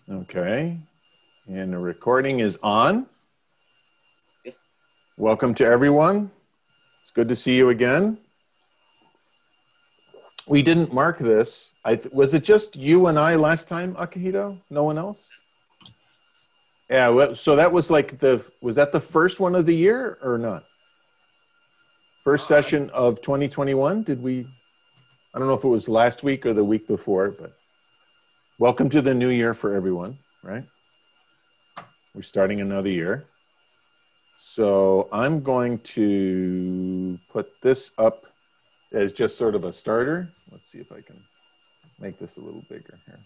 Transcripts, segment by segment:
Okay. And the recording is on. Yes. Welcome to everyone. It's good to see you again. We didn't mark this. Was it just you and I last time, Akihito? No one else? Yeah, well, so that was like was that the first one of the year or not? First session of 2021? I don't know if it was last week or the week before, but welcome to the new year for everyone, right? We're starting another year. So I'm going to put this up as just sort of a starter. Let's see if I can make this a little bigger here.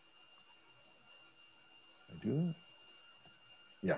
I do that? Yeah.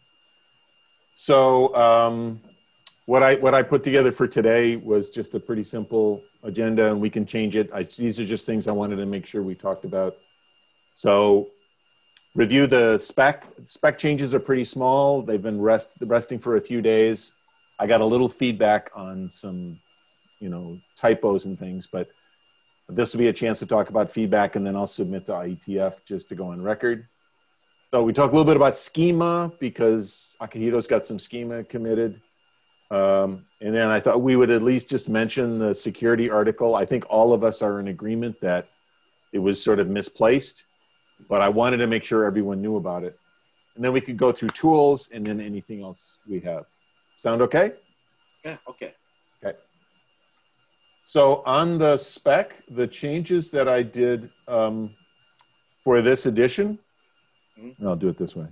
So what I put together for today was just a pretty simple agenda, and we can change it. These are just things I wanted to make sure we talked about. So review the spec. Spec changes are pretty small. They've been resting for a few days. I got a little feedback on some, typos and things, but this will be a chance to talk about feedback, and then I'll submit to IETF just to go on record. So we talk a little bit about schema because Akihito's got some schema committed. And then I thought we would at least just mention the security article. I think all of us are in agreement that it was sort of misplaced, but I wanted to make sure everyone knew about it. And then we could go through tools and then anything else we have. Sound okay? Yeah, okay. Okay. So on the spec, the changes that I did for this edition, and I'll do it this way,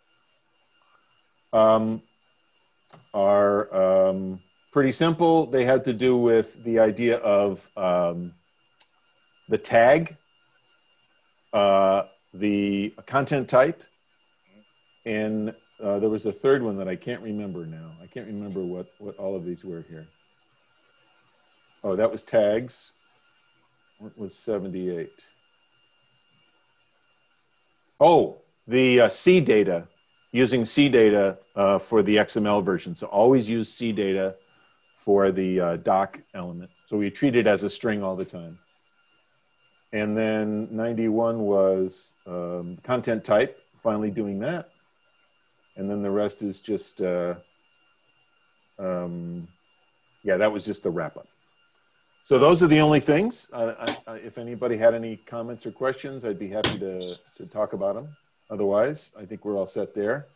are pretty simple. They had to do with the idea of the tag, the content type, and there was a third one that I can't remember now. I can't remember what all of these were here. Oh, that was tags. What was 78? Oh, the C data, using C data for the XML version. So always use C data for the doc element. So we treat it as a string all the time. And then 91 was content type, finally doing that. And then the rest is just, that was just the wrap up. So those are the only things. If anybody had any comments or questions, I'd be happy to talk about them. Otherwise, I think we're all set there.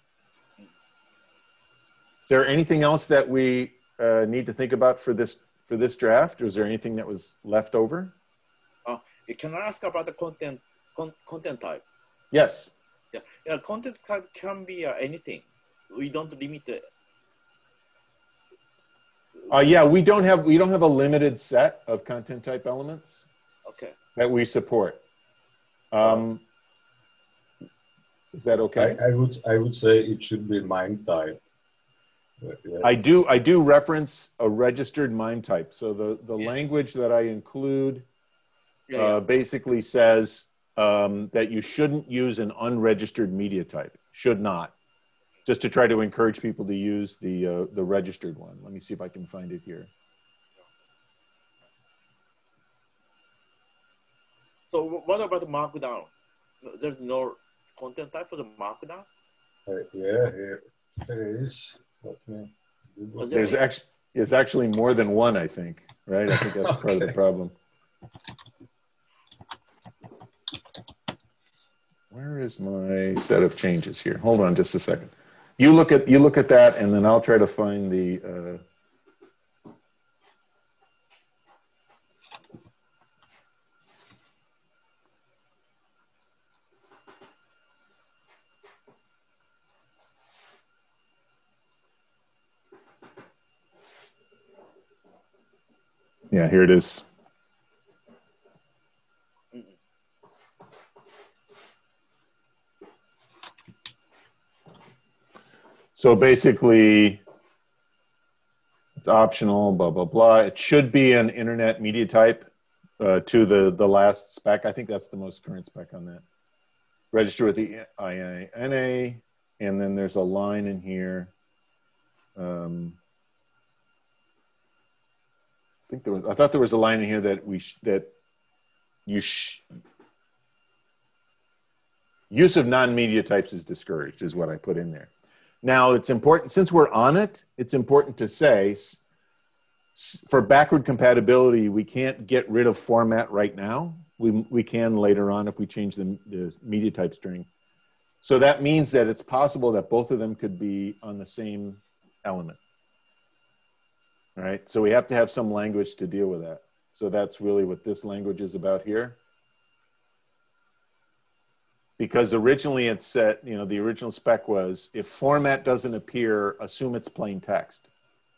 Is there anything else that we need to think about for this draft? Or is there anything that was left over? Can I ask about the content type? Yes. Yeah, content type can be anything. We don't limit it. Yeah, we don't have a limited set of content type elements. Okay. That we support. Is that okay? I would say it should be MIME type. Yeah. I do reference a registered MIME type. So the language that I include basically says that you shouldn't use an unregistered media type. Should not. Just to try to encourage people to use the registered one. Let me see if I can find it here. So what about the Markdown? There's no content type for the Markdown? Here there is. There's actually more than one, I think. Right? I think that's part of the problem. Where is my set of changes here? Hold on just a second. You look at that, and then I'll try to find the. Yeah, here it is. So basically, it's optional, blah, blah, blah. It should be an internet media type to the last spec. I think that's the most current spec on that. Register with the IANA, and then there's a line in here. I thought there was a line in here that Use of non-media types is discouraged, is what I put in there. Now, it's important, since we're on it, it's important to say, for backward compatibility, we can't get rid of format right now. We can later on if we change the media type string. So that means that it's possible that both of them could be on the same element. All right, so we have to have some language to deal with that. So that's really what this language is about here. Because originally it said, you know, the original spec was, if format doesn't appear, assume it's plain text.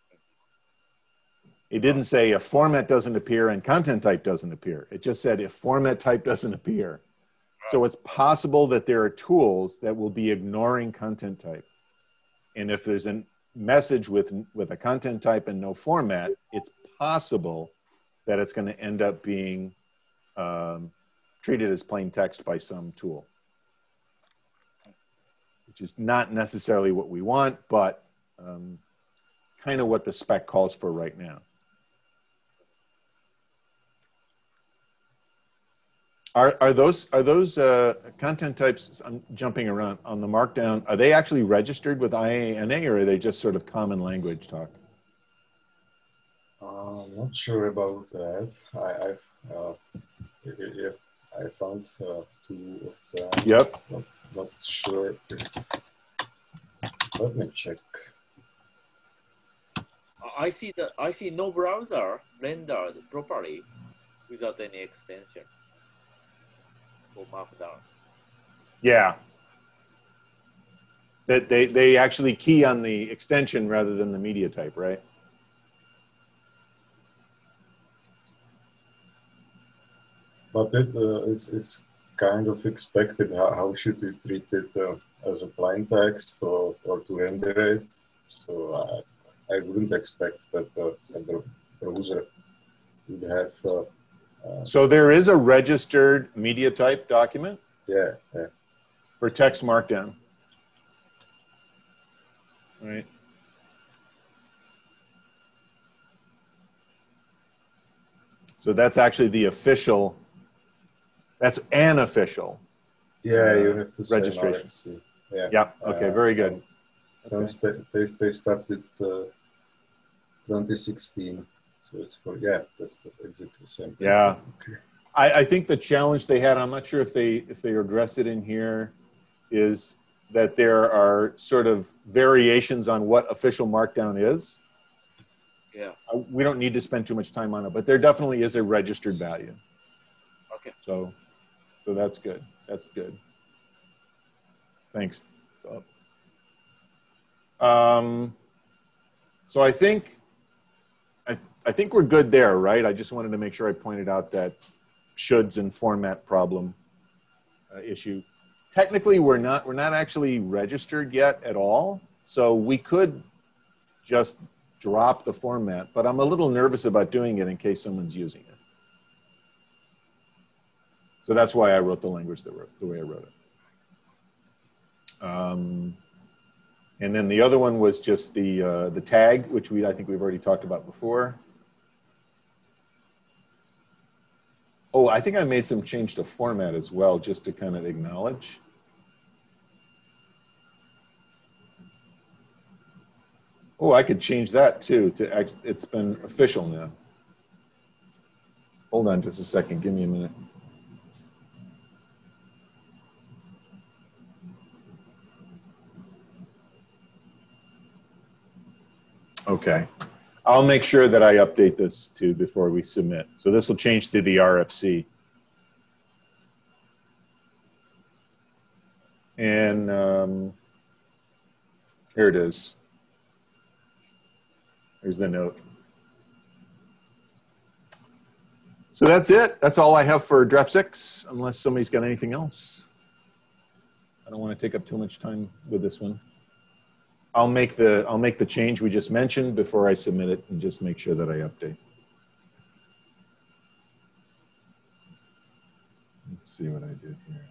It didn't say if format doesn't appear and content type doesn't appear. It just said if format type doesn't appear. So it's possible that there are tools that will be ignoring content type. And if there's a message with a content type and no format, it's possible that it's going to end up being treated as plain text by some tool, which is not necessarily what we want, but kind of what the spec calls for right now. Are those content types, I'm jumping around on the Markdown, are they actually registered with IANA, or are they just sort of common language talk? I'm not sure about that. I found two of them. Yep. Not sure. Let me check. I see no browser rendered properly without any extension for Markdown. Yeah. That they actually key on the extension rather than the media type, right? But it's kind of expected. How should we treat it as a plain text or to render it? So I wouldn't expect that the browser would have. So there is a registered media type document. Yeah. For text Markdown. All right. So that's actually the official. That's an official. Yeah, you have to registration. Say RFC. Yeah. Okay. Very good. Okay. They started 2016, so it's for that's exactly the same thing. Yeah. Okay. I think the challenge they had, I'm not sure if they addressed it in here, is that there are sort of variations on what official Markdown is. Yeah. We don't need to spend too much time on it, but there definitely is a registered value. Okay. So that's good. That's good. Thanks. So I think we're good there, right? I just wanted to make sure I pointed out that shoulds and format problem issue. Technically, we're not actually registered yet at all, so we could just drop the format, but I'm a little nervous about doing it in case someone's using it. So that's why I wrote the language the way I wrote it. And then the other one was just the tag, which I think we've already talked about before. Oh, I think I made some change to format as well, just to kind of acknowledge. Oh, I could change that too. It's been official now. Hold on just a second. Give me a minute. Okay. I'll make sure that I update this too before we submit. So this will change to the RFC. And here it is. Here's the note. So that's it. That's all I have for draft 6, unless somebody's got anything else. I don't want to take up too much time with this one. I'll make the change we just mentioned before I submit it and just make sure that I update. Let's see what I did here.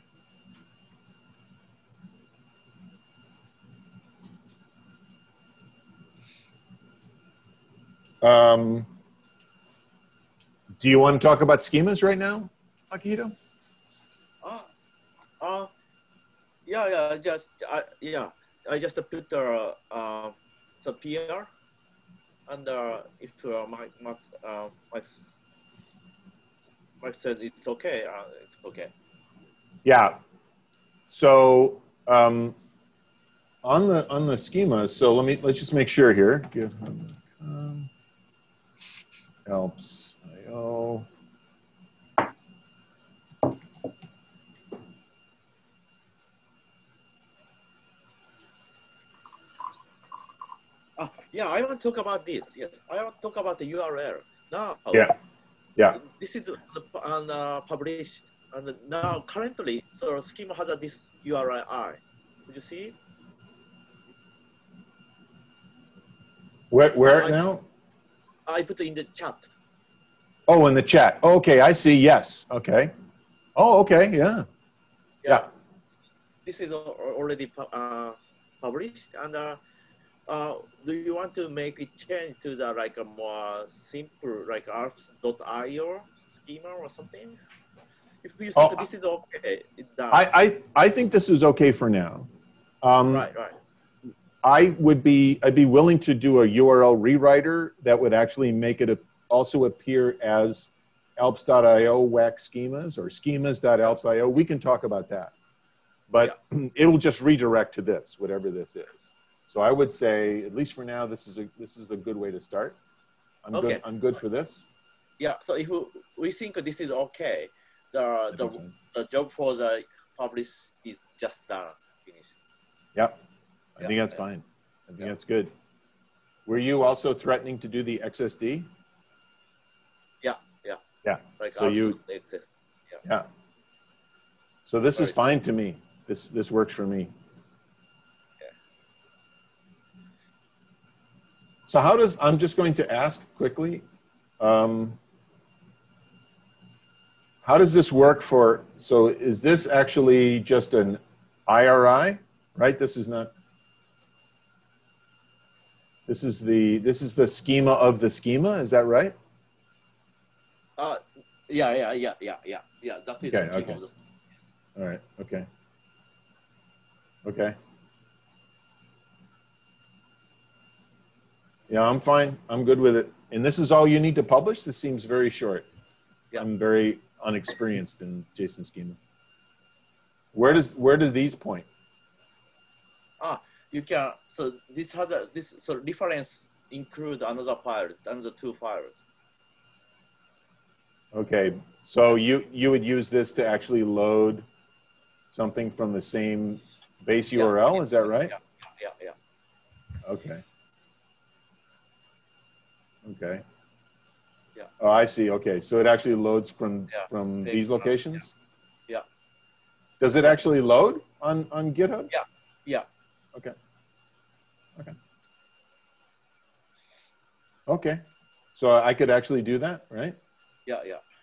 Do you want to talk about schemas right now, Akihito? Yeah, I just put the PR, and if Mike said it's okay, it's okay. Yeah. So on the schema, so let's just make sure here. GitHub.com helps IO. Yeah, I want to talk about this. Yes, I want to talk about the URL now. Yeah. Yeah. This is published, and now currently, so Schema has this URI. Could you see it? Where now? I put it in the chat. Oh, in the chat. Okay, I see. Yes. Okay. Oh, okay. Yeah. Yeah. This is already published, and do you want to make it change to the like a more simple like arps.io schema or something? If you think this is okay, it's done. I think this is okay for now. Right. I'd be willing to do a URL rewriter that would actually make it also appear as alps.io WAC schemas or schemas.alps.io. We can talk about that, but it'll just redirect to this, whatever this is. So I would say, at least for now, this is a good way to start. I'm good for this. Yeah. So if we think this is okay, the job for the publish is just done, finished. Yep. I think that's fine. I think that's good. Were you also threatening to do the XSD? Yeah. Like so yeah. So this is fine to me. This works for me. Okay. So I'm just going to ask quickly, how does this work so is this actually just an IRI, right? This is the schema of the schema, is that right? Yeah. That is the schema of the schema. All right. Okay. Okay. Yeah, I'm fine. I'm good with it. And this is all you need to publish? This seems very short. Yeah. I'm very unexperienced in JSON schema. Where do these point? You can, so this has so reference include another two files. Okay, so you would use this to actually load something from the same base URL, is that right? Yeah. Okay. Okay. Yeah. Oh, I see. Okay, so it actually loads from these locations? Yeah. Does it actually load on GitHub? Yeah. Okay. Okay. So I could actually do that, right? Yeah.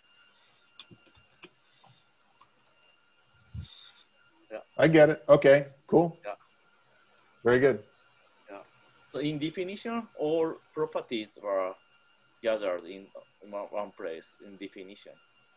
I get it. Okay, cool. Yeah. Very good. Yeah. So in definition, all properties were gathered in one place in definition.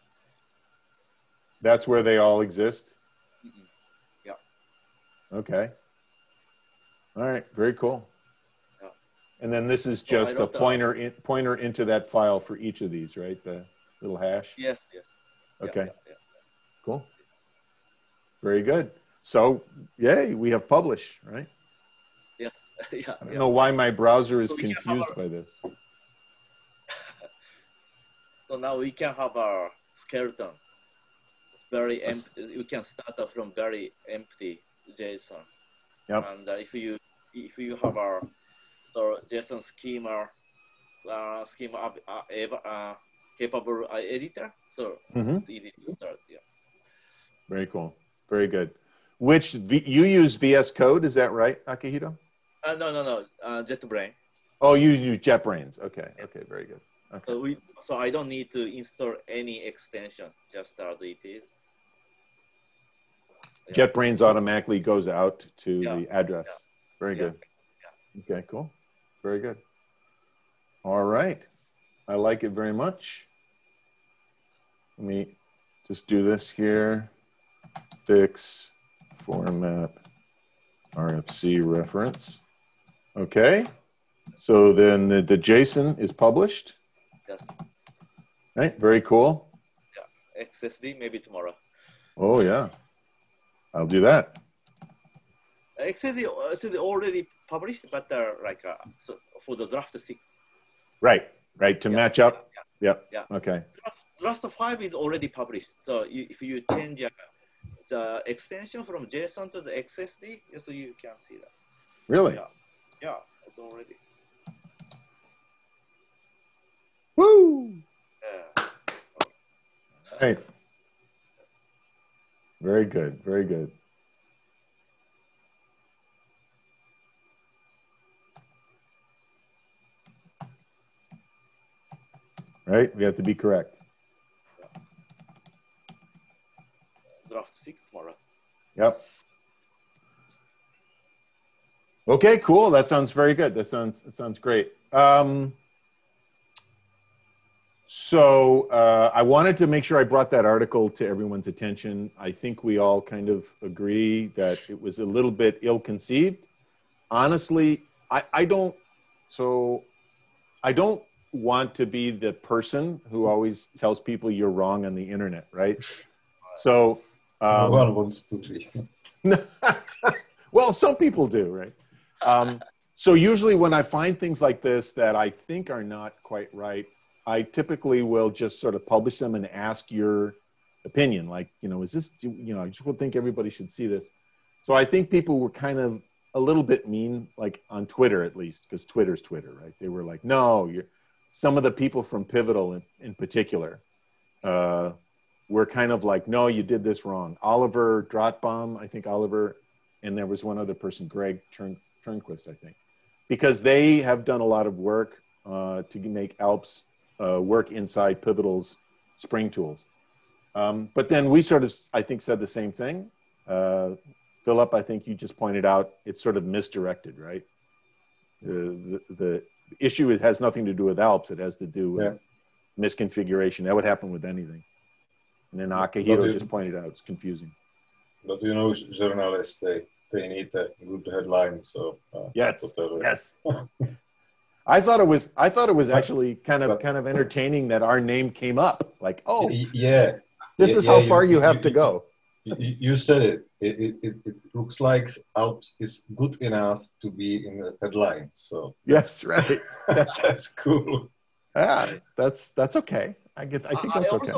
That's where they all exist? Mm-hmm. Yeah. Okay. All right, very cool. Yeah. And then this is just a pointer into that file for each of these, right? The little hash? Yes. Okay. Yeah. Cool. Very good. So, yay, we have publish, right? Yes. Yeah. I don't know why my browser is confused by this. So now we can have our skeleton. It's very empty. You can start from very empty JSON. Yep. And if you have our JSON schema capable editor, so it's easy to start. Yeah. Very cool. Very good. You use VS Code, is that right, Akihito? No. JetBrains. Oh, you use JetBrains. Okay. Okay. Very good. Okay. So I don't need to install any extension, just as it is. Yeah. JetBrains automatically goes out to the address. Yeah. Very good. Yeah. Okay, cool. Very good. All right. I like it very much. Let me just do this here. Fix format RFC reference. Okay. So then the JSON is published. Yes. Right. Very cool. Yeah. XSD maybe tomorrow. Oh yeah. I'll do that. XSD already published, but so for the draft 6. Right. Right. To match up. Yep. Yeah. Okay. Draft 5 is already published. So if you change the extension from JSON to the XSD, so you can see that. Really? Yeah, it's already. Woo! Yeah. Right. Very good. Very good. Right? We have to be correct. Draft 6 tomorrow. Yep. Okay, cool. That sounds very good. That sounds great. So I wanted to make sure I brought that article to everyone's attention. I think we all kind of agree that it was a little bit ill-conceived. Honestly, I don't want to be the person who always tells people you're wrong on the internet, right? So no one wants to be. Well, some people do, right? So usually when I find things like this that I think are not quite right, I typically will just sort of publish them and ask your opinion. Like, is this, I just would think everybody should see this. So I think people were kind of a little bit mean, like on Twitter at least, because Twitter's Twitter, right? They were like, no, some of the people from Pivotal in particular were kind of like, no, you did this wrong. Oliver Drotbaum, I think Oliver, and there was one other person, Greg Turnquist, I think, because they have done a lot of work to make ALPS work inside Pivotal's Spring tools. But then we sort of, I think, said the same thing. Philip, I think you just pointed out it's sort of misdirected, right? The issue has nothing to do with ALPS. It has to do with misconfiguration. That would happen with anything. And then Akihiro just pointed out it's confusing. But journalists, they need a good headline. So yes, whatever. Yes. I thought it was actually kind of entertaining that our name came up. Like, oh, yeah, this is how far you have to go. You said it. It looks like ALPS is good enough to be in the headline. So yes, right. That's cool. Yeah, that's okay. I think that's okay.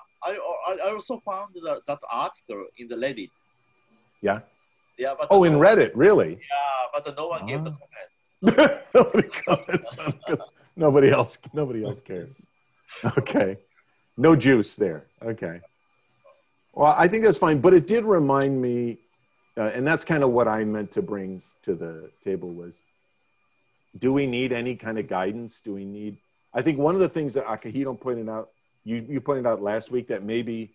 I also found that article in the Reddit. Yeah. Yeah, but in Reddit, really? Yeah, but no one gave the comment. Nobody comments on it 'cause nobody else cares. Okay. No juice there. Okay. Well, I think that's fine, but it did remind me, and that's kind of what I meant to bring to the table was, do we need any kind of guidance? I think one of the things that Akihiro pointed out, you pointed out last week, that maybe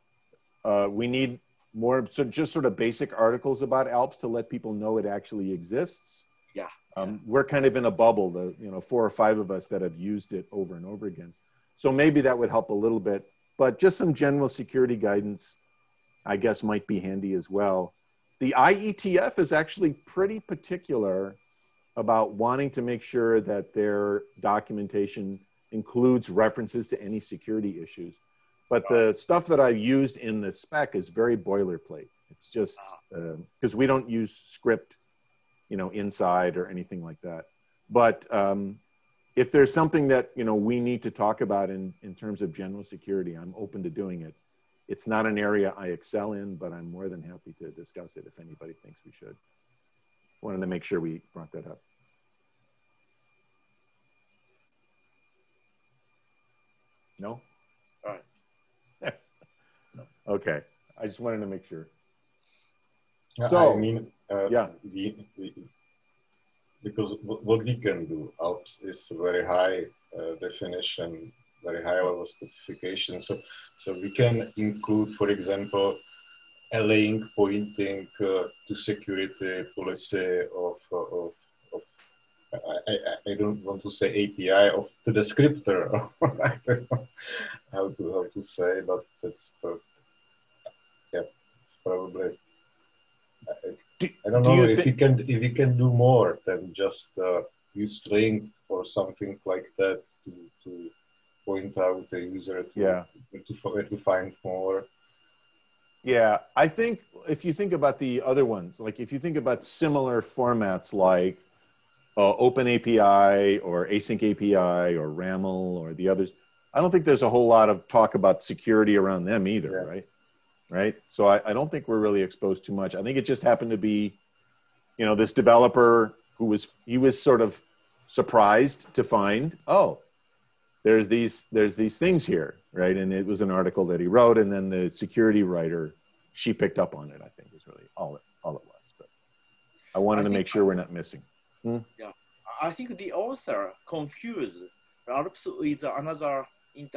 we need more, so just sort of basic articles about ALPS to let people know it actually exists. Yeah. We're kind of in a bubble, 4 or 5 of us that have used it over and over again. So maybe that would help a little bit, but just some general security guidance, I guess, might be handy as well. The IETF is actually pretty particular about wanting to make sure that their documentation includes references to any security issues. But the stuff that I've used in the spec is very boilerplate. It's just because we don't use script, inside or anything like that. But if there's something that, we need to talk about in terms of general security, I'm open to doing it. It's not an area I excel in, but I'm more than happy to discuss it if anybody thinks we should. Wanted to make sure we brought that up. No? All right. Okay. I just wanted to make sure. So, I mean, yeah. Because what we can do, ALPS is very high definition, very high level specification. So we can include, for example, a link pointing to security policy of I don't want to say API of the descriptor. I don't know how to say, but that's it's probably I don't know if you can do more than just use string or something like that to point out a user to find more. Yeah, I think if you think about the other ones, like if you think about similar formats like OpenAPI or Async API or RAML or the others, I don't think there's a whole lot of talk about security around them either, right? Right. So I don't think we're really exposed too much. I think it just happened to be, this developer he was sort of surprised to find, oh, there's these things here, right? And it was an article that he wrote, and then the security writer, she picked up on it, I think is really all it was. But I wanted to make sure we're not missing. Yeah, I think the author confused ALPS with another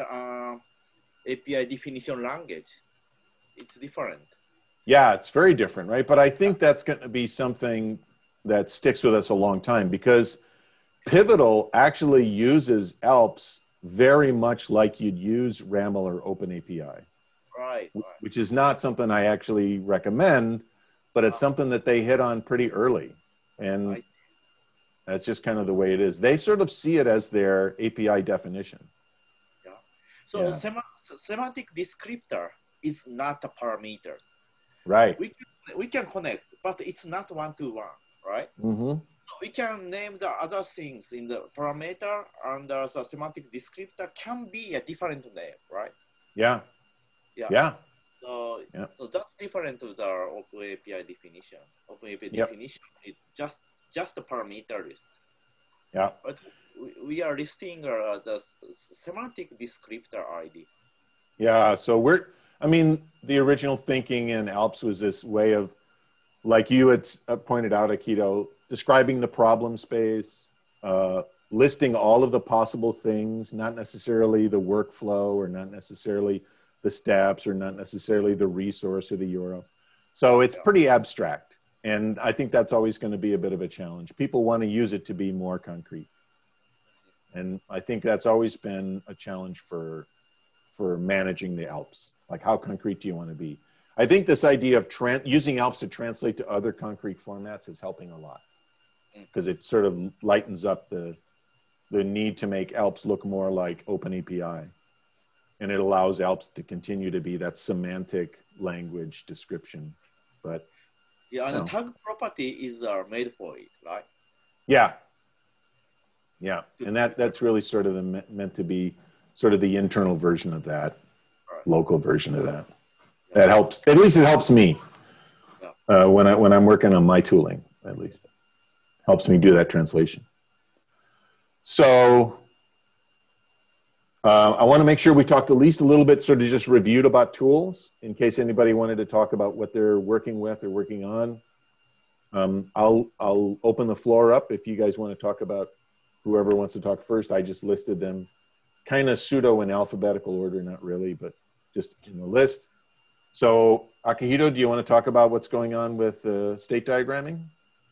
API definition language. It's different. Yeah, it's very different, right? But I think that's going to be something that sticks with us a long time, because Pivotal actually uses ALPS very much like you'd use RAML or OpenAPI. Right. Which is not something I actually recommend, but it's something that they hit on pretty early. And that's just kind of the way it is. They sort of see it as their API definition. Yeah. So semantic descriptor is not a parameter. Right. We can connect, but it's not one-to-one, right? Mm-hmm. So we can name the other things in the parameter, and the semantic descriptor can be a different name, right? Yeah. Yeah. So that's different to the OpenAPI definition. OpenAPI definition is just a parameter list. Yeah. But we are listing the semantic descriptor ID. Yeah. So the original thinking in ALPS was this way of, like you had pointed out, Akito, describing the problem space, listing all of the possible things, not necessarily the workflow or not necessarily the steps or not necessarily the resource or the URL. So it's pretty abstract. And I think that's always going to be a bit of a challenge. People want to use it to be more concrete. And I think that's always been a challenge for managing the ALPS. Like, how concrete do you want to be? I think this idea of using ALPS to translate to other concrete formats is helping a lot, because it sort of lightens up the need to make ALPS look more like OpenAPI. And it allows ALPS to continue to be that semantic language description. But and the tag property is made for it, right? Yeah. Yeah. And that's really sort of meant to be sort of the internal version of that, local version of that. That helps. At least it helps me when I'm working on my tooling. At least helps me do that translation. So I want to make sure we talked at least a little bit, sort of just reviewed about tools, in case anybody wanted to talk about what they're working with or working on. I'll open the floor up if you guys want to talk about whoever wants to talk first. I just listed them kind of pseudo in alphabetical order, not really, but just in the list. So Akihito, do you want to talk about what's going on with state diagramming?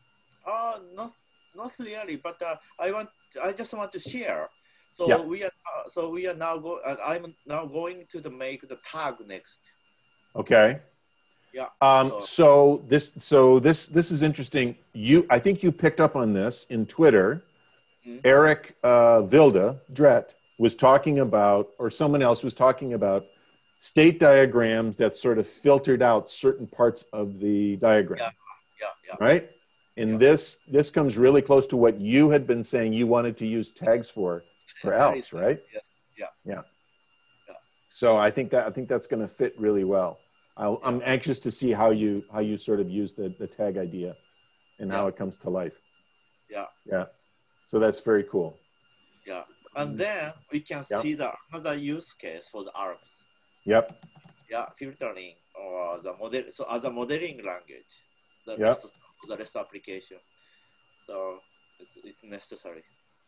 Not really, but I just want to share. So we are now I'm now going to make the tag next. Okay. Yeah. So this is interesting. I think you picked up on this in Twitter. Mm-hmm. Eric Dret was talking about, or someone else was talking about, state diagrams that sort of filtered out certain parts of the diagram. Yeah. Right? And this comes really close to what you had been saying you wanted to use tags for ALPS, right? Yes. Yeah. So I think that's going to fit really well. I'm anxious to see how you sort of use the tag idea and how it comes to life. Yeah. So that's very cool. Yeah. And then we can see another use case for the ALPS. Yep. Yeah, filtering or the model. So as a modeling language, the REST application. So it's necessary.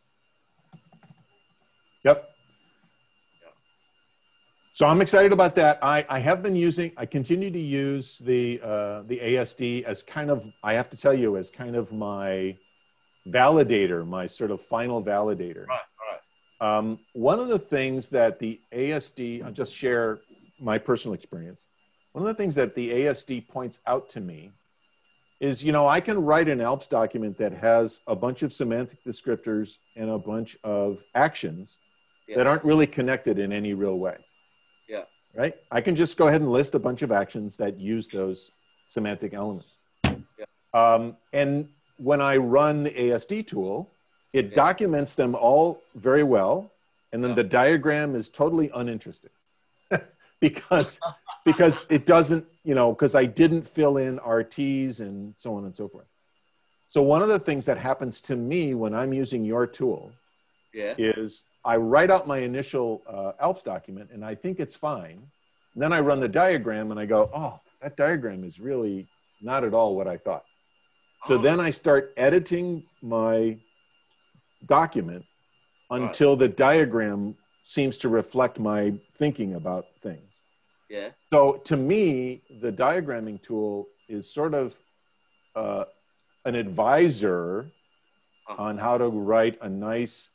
Yep. Yeah. So I'm excited about that. I continue to use the ASD as kind of, I have to tell you, as kind of my validator, my sort of final validator. Right. One of the things that the ASD, I'll just share my personal experience. One of the things that the ASD points out to me is, you know, I can write an ALPS document that has a bunch of semantic descriptors and a bunch of actions that aren't really connected in any real way. Yeah. Right? I can just go ahead and list a bunch of actions that use those semantic elements. Yeah. And when I run the ASD tool, it documents them all very well. And then the diagram is totally uninteresting because it doesn't, you know, because I didn't fill in RTs and so on and so forth. So one of the things that happens to me when I'm using your tool is I write out my initial ALPS document and I think it's fine. And then I run the diagram and I go, oh, that diagram is really not at all what I thought. So then I start editing my document until the diagram seems to reflect my thinking about things. Yeah. So to me, the diagramming tool is sort of an advisor on how to write a nice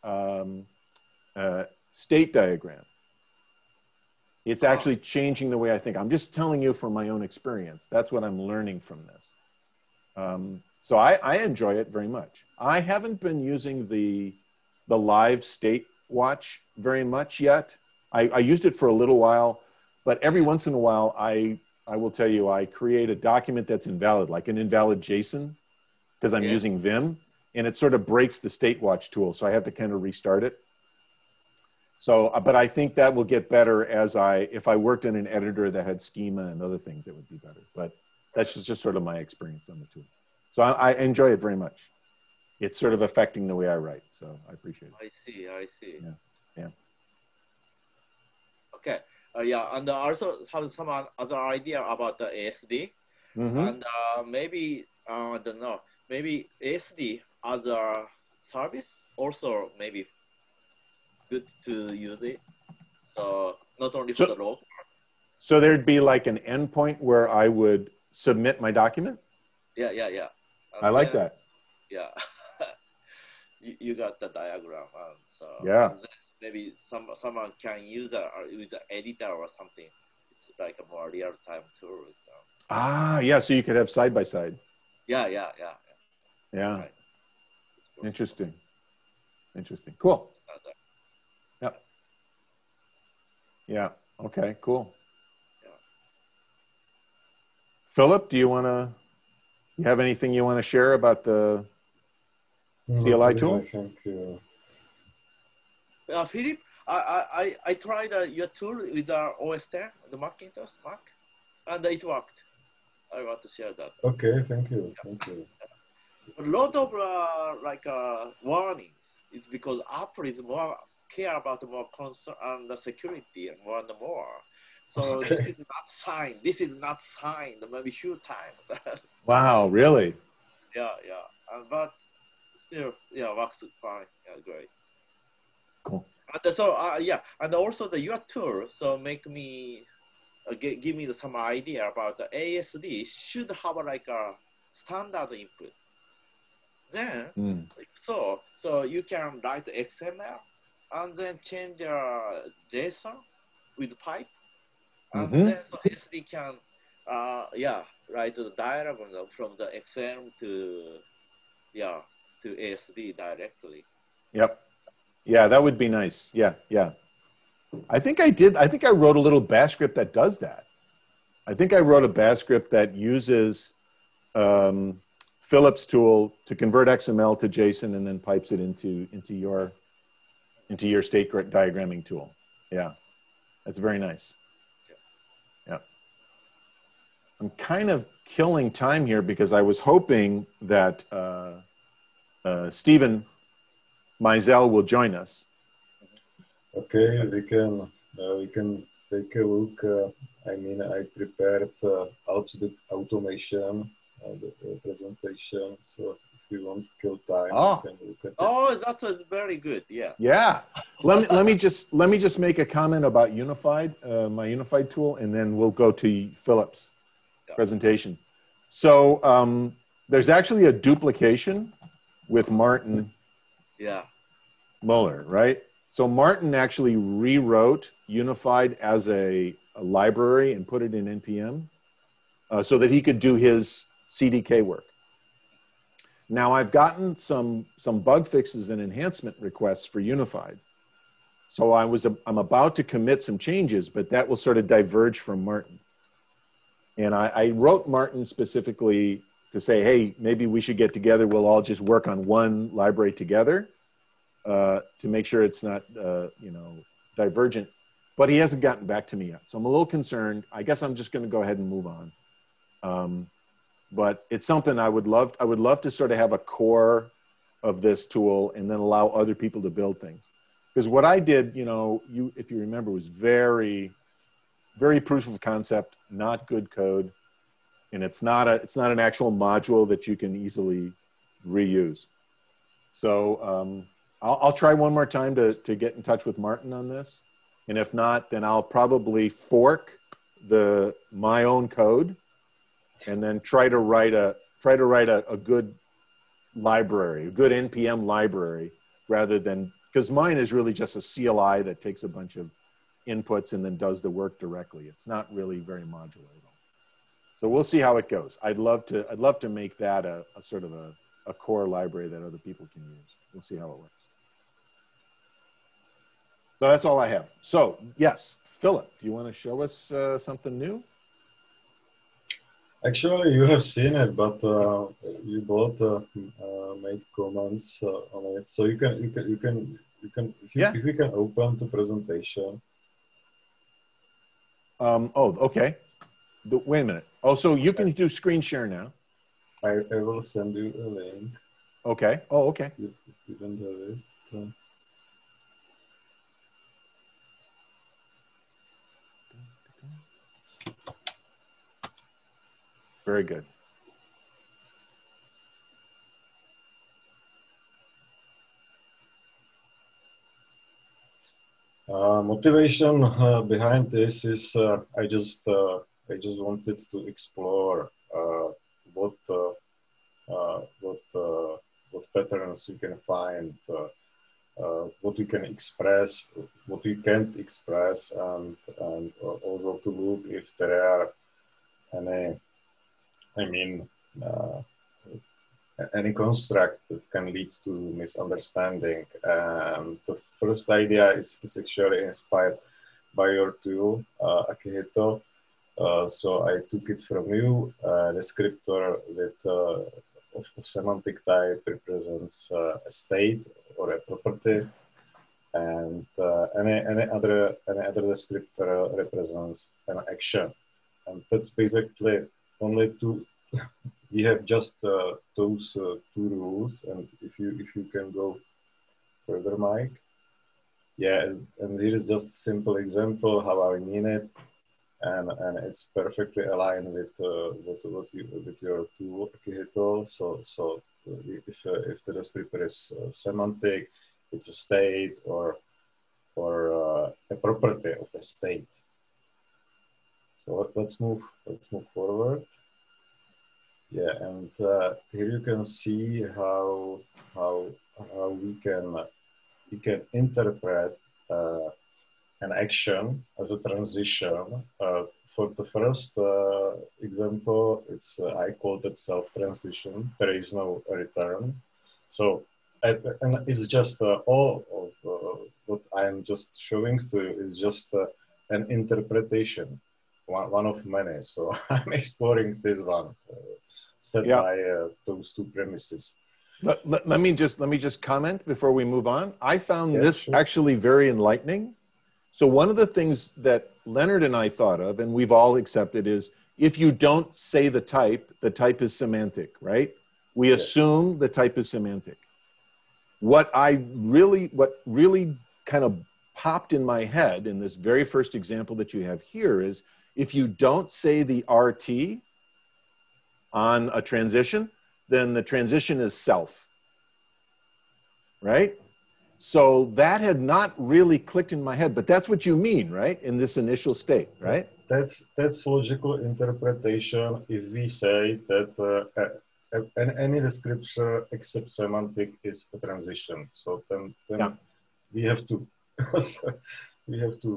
state diagram. It's actually changing the way I think. I'm just telling you from my own experience. That's what I'm learning from this. So I enjoy it very much. I haven't been using the live state watch very much yet. I used it for a little while, but every once in a while, I will tell you, I create a document that's invalid, like an invalid JSON, because I'm using Vim, and it sort of breaks the state watch tool. So I have to kind of restart it. So, but I think that will get better if I worked in an editor that had schema and other things, it would be better. But that's just sort of my experience on the tool. So I enjoy it very much. It's sort of affecting the way I write. So I appreciate it. I see. Yeah. Okay. And also have some other idea about the ASD. And maybe, I don't know, maybe ASD other service also maybe good to use it. So not only for the local. So there'd be like an endpoint where I would submit my document? Yeah. I like that. Yeah. you got the diagram. So maybe someone can use with the editor or something. It's like a more real-time tool. So. Yeah. So you could have side by side. Yeah. Right. Interesting. Cool. Yep. Yeah. Okay, cool. Yeah. Philip, you have anything you want to share about the CLI tool? I think, Philip, I tried your tool with OS 10, the Macintosh Mac, and it worked. I want to share that. Okay, thank you. A lot of warnings. It's because Apple is more care about more concern and the security and more. So this is not signed maybe few times. Wow, really? Yeah. But still, works fine. Yeah, great. Cool. And so, and also your tool, so make me, give me some idea about the ASD should have like a standard input. Then, so you can write XML and then change JSON with pipe. And then so ASD can, write the diagram from the XML to ASD directly. Yep. Yeah, that would be nice. Yeah. I think I wrote a little bash script that does that. I think I wrote a bash script that uses Philip's tool to convert XML to JSON and then pipes it into your state diagramming tool. Yeah, that's very nice. Yeah. I'm kind of killing time here because I was hoping that Stephen Meisel will join us. Okay, we can take a look. I prepared ALPS automation, the presentation. So if you want to kill time, you can look at it. Oh, that's very good. Yeah. Yeah. Let me just make a comment about Unified, my Unified tool, and then we'll go to Philip's presentation. So there's actually a duplication with Martin Muller, right? So Martin actually rewrote Unified as a library and put it in NPM so that he could do his CDK work. Now I've gotten some bug fixes and enhancement requests for Unified. So I'm about to commit some changes, but that will sort of diverge from Martin. And I wrote Martin specifically to say, hey, maybe we should get together. We'll all just work on one library together to make sure it's not, divergent. But he hasn't gotten back to me yet. So I'm a little concerned. I guess I'm just going to go ahead and move on. But it's something I would love to sort of have a core of this tool and then allow other people to build things. Because what I did, if you remember, was very, very proof of concept, not good code. And it's not an actual module that you can easily reuse. So I'll try one more time to get in touch with Martin on this. And if not, then I'll probably fork my own code and then try to write a good library, a good NPM library, rather than, because mine is really just a CLI that takes a bunch of inputs and then does the work directly. It's not really very modular at all. So we'll see how it goes. I'd love to make that a sort of a core library that other people can use. We'll see how it works. So that's all I have. So yes, Philip, do you want to show us something new? Actually, you have seen it, but you both made comments on it. So you can if we can open the presentation. Okay. Wait a minute. Oh, so you can do screen share now. I will send you a link. Okay. Oh, okay. You don't have it. Very good. Motivation behind this is I just wanted to explore what patterns you can find, what you can express, what you can't express, and also to look if there are any construct that can lead to misunderstanding. And the first idea is actually inspired by your tool, Akihito. So I took it from you. Descriptor with of semantic type represents a state or a property, and any other descriptor represents an action. And that's basically only two. We have just those two rules, and if you can go further, Mike. Yeah, and here is just a simple example how I mean it, and it's perfectly aligned with with your tool, Akihito. So if the descriptor is semantic, it's a state or a property of a state. So let's move forward. Yeah, and here you can see how we can interpret an action as a transition. For the first example, I called it self-transition. There is no return. So and it's just all of what I'm just showing to you is just an interpretation, one of many. So I'm exploring this one. Set by those two premises. Let me just comment before we move on. I found this actually very enlightening. So one of the things that Leonard and I thought of, and we've all accepted, is if you don't say the type is semantic, right? We assume the type is semantic. What really kind of popped in my head in this very first example that you have here is if you don't say the RT on a transition, then the transition is self, right? So that had not really clicked in my head, but that's what you mean, right? In this initial state, right? That's logical interpretation. If we say that any descriptor except semantic is a transition, so then we have to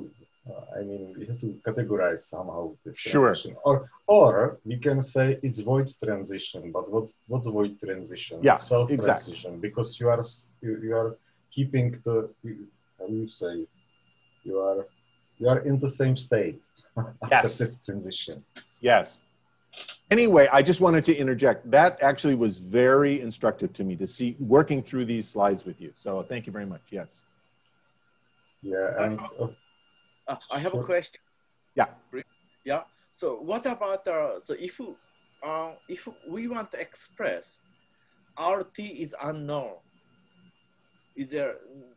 I mean, we have to categorize somehow this Sure. transition, or we can say it's void transition. But what's void transition? Yeah, It's self exactly. transition, because you are keeping the, how do you say, you are in the same state after Yes. this transition. Yes. Anyway, I just wanted to interject. That actually was very instructive to me to see working through these slides with you. So thank you very much. Yes. Yeah, and I have a sure. question. Yeah. Yeah. So what about so if we want to express RT is unknown, is there?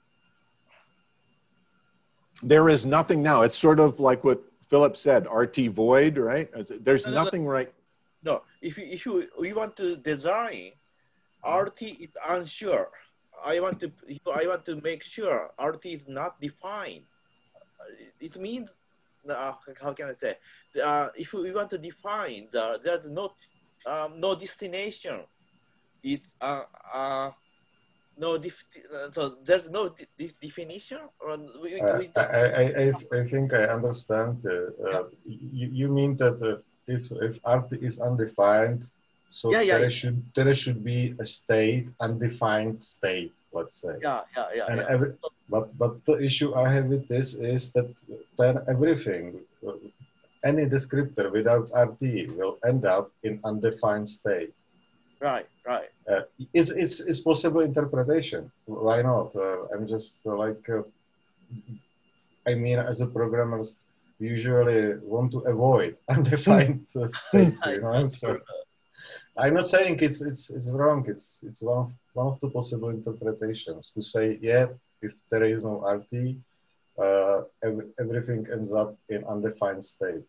There is nothing now. It's sort of like what Philip said, RT void, right? There's No. nothing right. No. If we want to design RT is unsure. I want to make sure RT is not defined. It means, how can I say? If we want to define there's no destination. It's so there's no definition. Or I think I understand. You mean that if art is undefined, so yeah. there should be a state, undefined state, let's say. Yeah. But the issue I have with this is that then everything, any descriptor without RT will end up in undefined state. Right. It's possible interpretation. Why not? I'm just I mean, as a programmers, we usually want to avoid undefined states, you know. So I'm not saying it's wrong. It's one of the possible interpretations to say, yeah, if there is no RT, everything ends up in undefined state.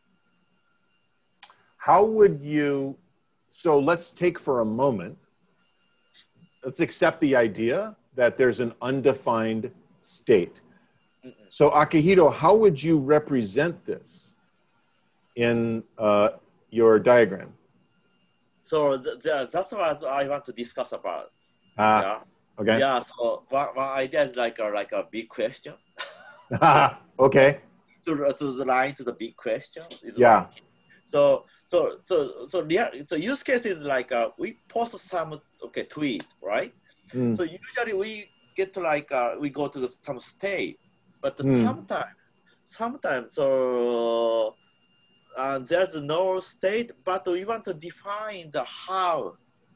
How would you, so let's take for a moment, let's accept the idea that there's an undefined state. So Akihito, how would you represent this in your diagram? So that's what I want to discuss about. Yeah. Okay. Yeah. So one idea is like a big question. Okay. To the line to the big question is yeah. So use case is like we post some tweet, right? So usually we get to we go to some state, but sometimes so there's no state, but we want to define the how.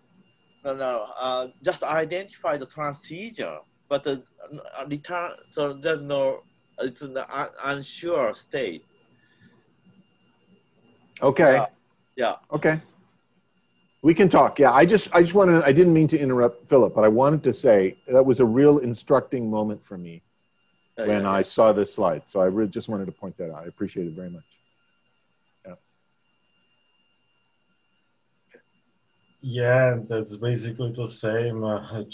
Just identify the transition, but the return. So there's no. It's an unsure state. Okay. Yeah. Okay. We can talk. Yeah. I just wanted, I didn't mean to interrupt Philip, but I wanted to say that was a real instructing moment for me when I saw this slide. So I really just wanted to point that out. I appreciate it very much. Yeah. Yeah, that's basically the same.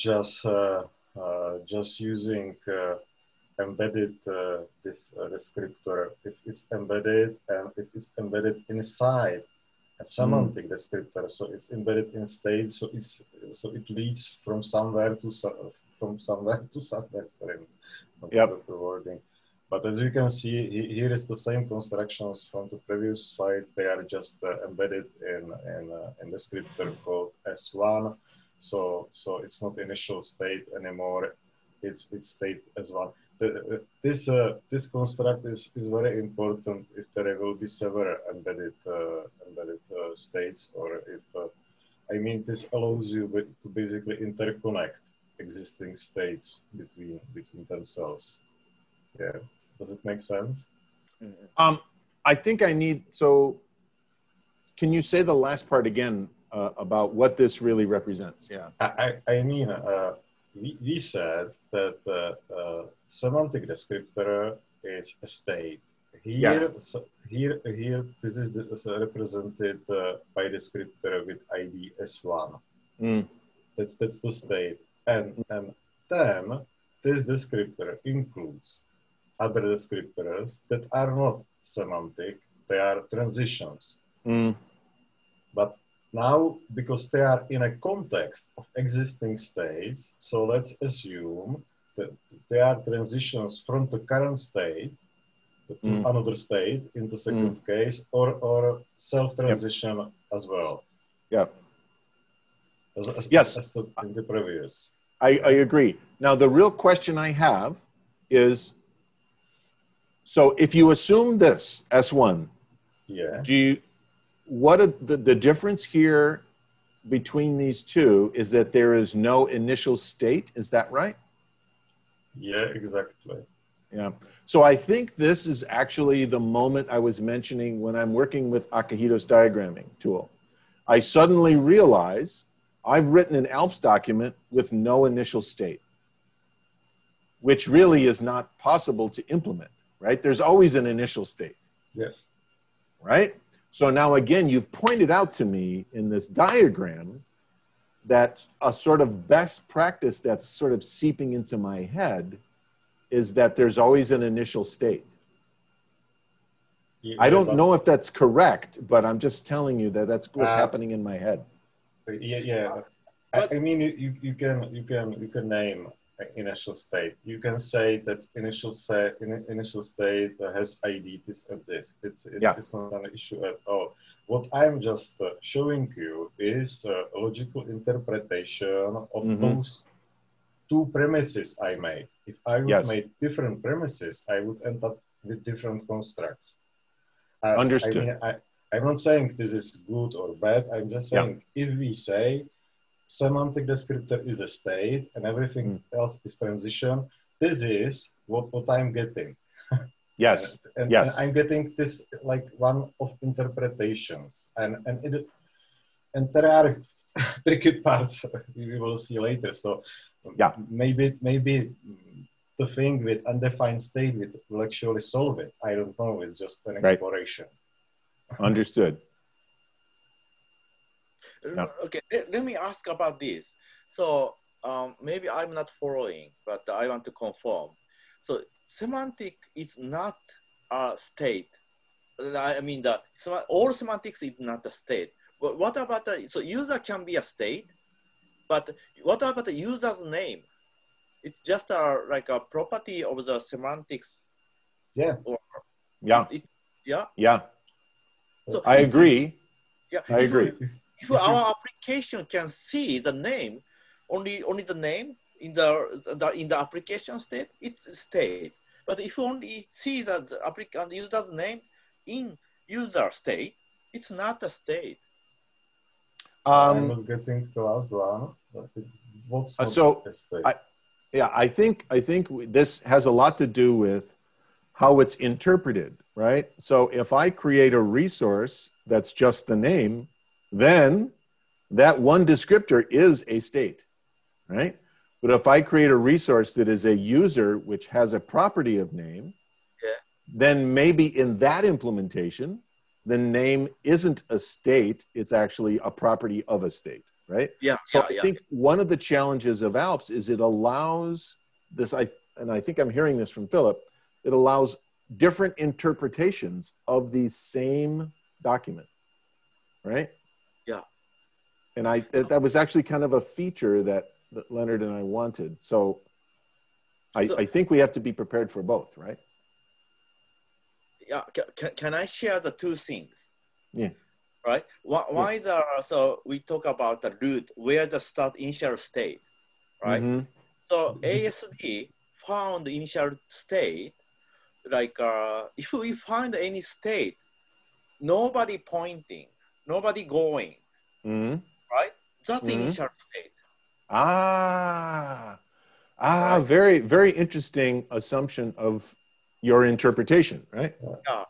Just using embedded this descriptor. If it's embedded and if it's embedded inside a semantic descriptor, so it's embedded in state. So it leads from somewhere to somewhere. Sorry, Yep. the wording. But as you can see, here is the same constructions from the previous slide. They are just embedded in descriptor called S1. So it's not initial state anymore. It's state S1. This construct is very important if there will be several embedded states, or if I mean, this allows you to basically interconnect existing states between themselves. Yeah. Does it make sense? I think I need, so can you say the last part again about what this really represents? Yeah. I mean, we said that semantic descriptor is a state. Here, yes. Here, this is represented by descriptor with ID S1. That's the state. And then this descriptor includes other descriptors that are not semantic, they are transitions. But now, because they are in a context of existing states, so let's assume that they are transitions from the current state another state in the second case, or self-transition as well. Yeah. Yes. As in the previous. I agree. Now, the real question I have is, so if you assume this, S1, what the difference here between these two is that there is no initial state, is that right? Yeah, exactly. Yeah. So I think this is actually the moment I was mentioning when I'm working with Akihito's diagramming tool. I suddenly realize I've written an ALPS document with no initial state, which really is not possible to implement, right? There's always an initial state. Yes. Right? So now again, you've pointed out to me in this diagram that a sort of best practice that's sort of seeping into my head is that there's always an initial state. Yeah, I don't know if that's correct, but I'm just telling you that that's what's happening in my head. Yeah. I mean, you can name initial state. You can say that initial state has ID this and this. It's not an issue at all. What I'm just showing you is a logical interpretation of those two premises I made. If I would make different premises, I would end up with different constructs. Understood. I mean, I'm not saying this is good or bad. I'm just saying if we say semantic descriptor is a state and everything else is transition, this is what I'm getting. Yes. And I'm getting this like one of interpretations. And there are tricky parts we will see later. So maybe the thing with undefined state will actually solve it. I don't know. It's just an exploration. Understood. Okay, let me ask about this. So maybe I'm not following, but I want to confirm. So semantic is not a state. I mean, all semantics is not a state. But what about so user can be a state, but what about the user's name? It's just like a property of the semantics. Yeah. So I agree. Yeah, I agree. If our application can see the name, only the name in the application state, it's a state. But if you only see the applicant user's name in user state, it's not a state. I'm not getting the last one. What's not a state? I think this has a lot to do with how it's interpreted, right? So if I create a resource that's just the name, then that one descriptor is a state, right? But if I create a resource that is a user which has a property of name, then maybe in that implementation, the name isn't a state, it's actually a property of a state, right? So I think one of the challenges of ALPS is it allows this, and I think I'm hearing this from Philip, it allows different interpretations of the same document, right? Yeah. And that was actually kind of a feature that Leonard and I wanted. So I think we have to be prepared for both, right? Yeah. Can I share the two things? Yeah. Right. One is so we talk about the root, where the start initial state, right? So ASD found the initial state. Like if we find any state, nobody pointing, nobody going, right? That's the initial state. Right? Very, very interesting assumption of your interpretation, right? Yeah.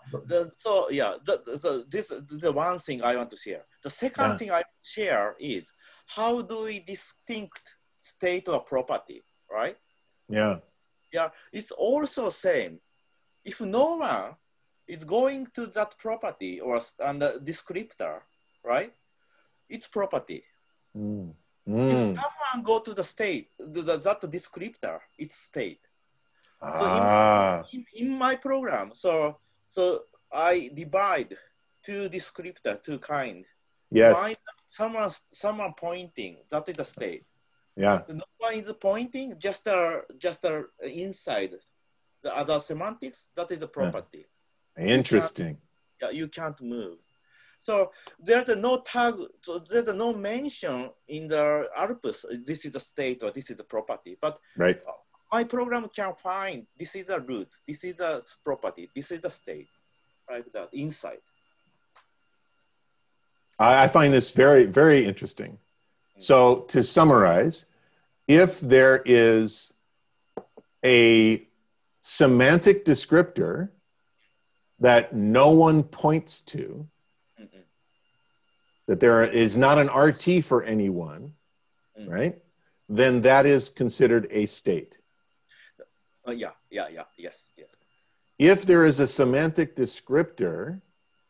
This is the one thing I want to share. The second thing I share is how do we distinct state or property, right? Yeah. Yeah. It's also same. If no one is going to that property or the descriptor, right? It's property. If someone go to the state, that descriptor, it's state. So in my program, so I divide two descriptor, two kind. Yes. Someone pointing, that is the state. Yeah. No one is pointing, just inside the other semantics, that is a property. Interesting. You can't move. So there's no tag, so there's no mention in the Alps, this is a state or this is a property. But right. My program can find this is a root, this is a property, this is a state, like that, inside. I find this very, very interesting. So to summarize, if there is a semantic descriptor that no one points to, that there is not an RT for anyone, right? Then that is considered a state. Yes. If there is a semantic descriptor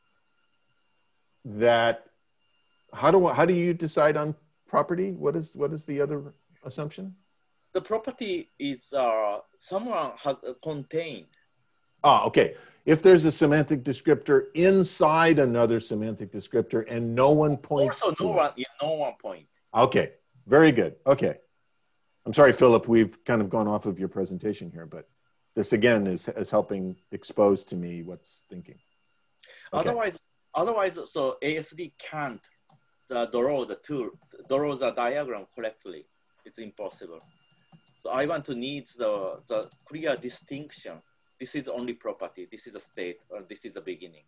that, how do you decide on property? What is the other assumption? The property is someone has contained. Okay. If there's a semantic descriptor inside another semantic descriptor and no one points also to it. No one point. Okay, very good. Okay. I'm sorry, Philip, we've kind of gone off of your presentation here, but this again is helping expose to me what's thinking. Okay. Otherwise, so ASD can't draw the diagram correctly. It's impossible. So I want to need the clear distinction. This is only property, this is a state, or this is the beginning.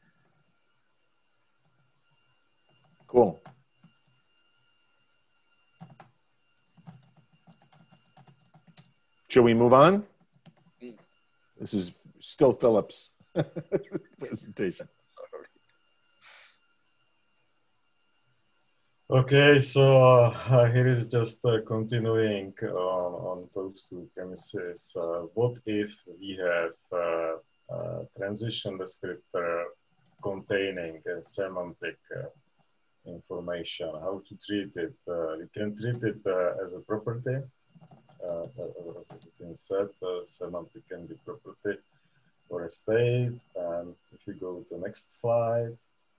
Cool. Shall we move on? This is still Philip's presentation. Okay, so here is just continuing on those two premises. What if we have transition descriptor containing semantic information? How to treat it? You can treat it as a property. As it's been said, semantic can be property or a state. And if you go to the next slide.